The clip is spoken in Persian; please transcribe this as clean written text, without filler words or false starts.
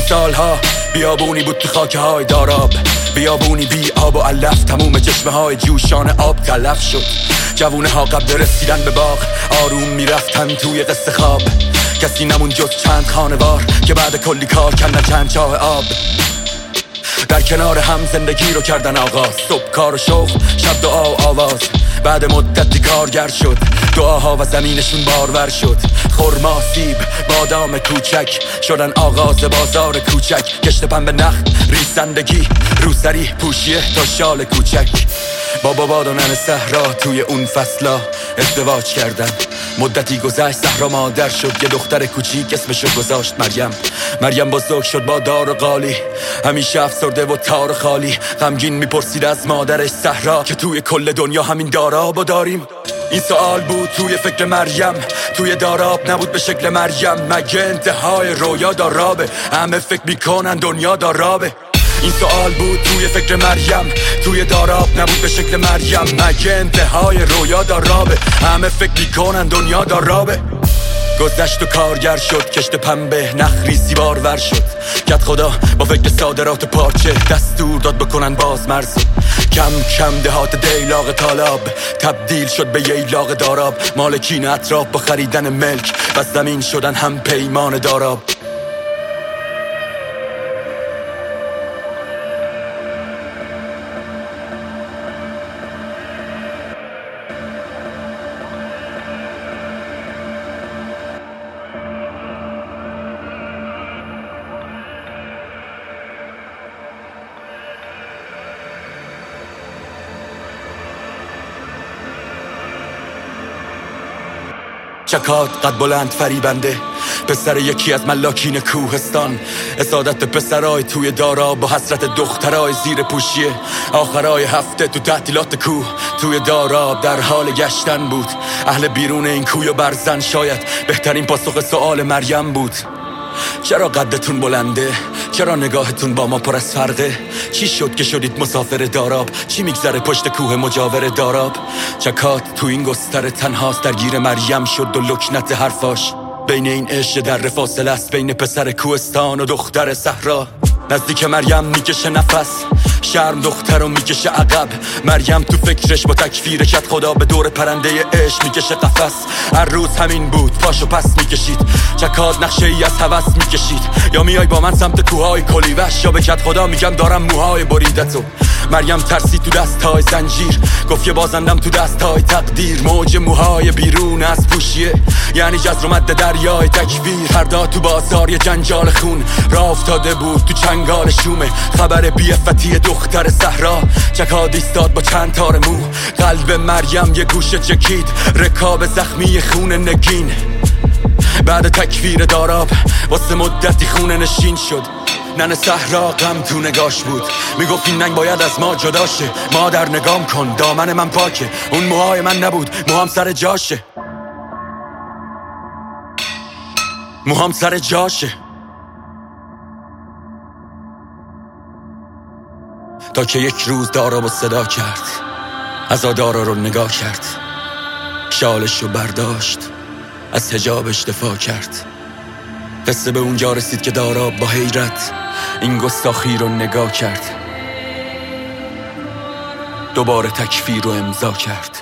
اون سالها بیابونی بود تو خاکه های داراب، بیابونی بی آب و علف، تموم چشمه های جوشان آب تلف شد. جوونه ها قبل رسیدن به باغ آروم میرفتن توی قصه خواب، کسی نمون جز چند خانوار که بعد کلی کار کندن چند چاه آب. در کنار هم زندگی رو کردن آغاز، صبح کار و شوق، شب دعا و آواز. بعد مدتی کارگر شد، دعاها و زمینشون بارور شد. خرما، سیب، بادام کوچک شدن آغاز بازار کوچک. کشت پنبه نخ، ریسندگی، روسری، پوشیه تا شال کوچک. بابا باد و ننه صحرا توی اون فصلا ازدواج کردن. مدتی گذشت صحرا مادر شد، یه دختر کوچیک اسمشو گذاشت مریم بزرگ شد با دار و قالی، همیشه افسرده و تار و خالی. غمگین میپرسید از مادرش صحرا که توی کل دنیا همین دارابو داریم. این سوال بود توی فکر مریم، توی داراب نبود به شکل مریم. مگه انتهای رویا دارابه؟ همه فکر میکنن دنیا دارابه. این سوال بود توی فکر مریم، توی داراب نبود به شکل مریم. مگه انتهای رویا دارابه؟ همه فکر میکنن دنیا دارابه. گذشت و کارگر شد، کشت پنبه نخریسی بارور شد. کت خدا با فکر صادرات پارچه دستور داد بکنن باز مرز. کم کم دهات دیلاق طالاب تبدیل شد به ییلاق داراب. مالکین اطراف با خریدن ملک و زمین شدن هم پیمان داراب. چکات قد بلند فریبنده، پسر یکی از ملاکین کوهستان. اسادت پسرای توی داراب با حسرت دخترای زیر پوشیه. آخرای هفته تو تعطیلات کوه توی داراب در حال گشتن بود. اهل بیرون این کوی و برزن شاید بهترین پاسخ سوال مریم بود. چرا قدتون بلنده؟ چرا نگاهتون با ما پر از فرقه؟ چی شد که شدید مسافر داراب؟ چی میگذره پشت کوه مجاور داراب؟ چکات تو این گستر تنهاست، درگیر مریم شد و لکنت حرفاش. بین این عشق در فاصله است، بین پسر کوهستان و دختر صحرا. نزدیک مریم میکشه نفس، شرم دخترو میکشه عقب. مریم تو فکرش با تکفیر کت خدا به دور پرنده عشق میکشه قفس. هر روز همین بود، پاشو پس میکشید. چکاد نقشه ای از هوس میکشید. یا میای با من سمت کوههای کلیوش، یا به کت خدا میگم دارم موهای بریدتو. مریم ترسی تو دستای زنجیر، گفت یه بازندم تو دستای تقدیر. موج موهای بیرون از پوشیه یعنی جزر و مد دریای تکفیر. فردا تو بازار یه جنجال خون راه افتاده بود تو چنگال شومه. خبر بی‌عفتی دختر صحرا، چکاد ایستاد با چند تار مو. قلب مریم یه گوشه چکید، رکاب زخمی خون نگین. بعد تکفیر داراب واسه مدتی خونه نشین شد. ننه صحرا غم تو نگاش بود، میگفت این ننگ باید از ما جدا شه. مادر نگام کن، دامن من پاکه، اون موهای من نبود، موهام سر جاشه. موهام سر جاشه. تا که یک روز دارابو صدا کرد، عزادارا رو نگاه کرد. شالش رو برداشت، از حجابش دفاع کرد. قصه به اونجا رسید که داراب با حیرت این گستاخی رو نگاه کرد. دوباره تکفیر رو امضا کرد.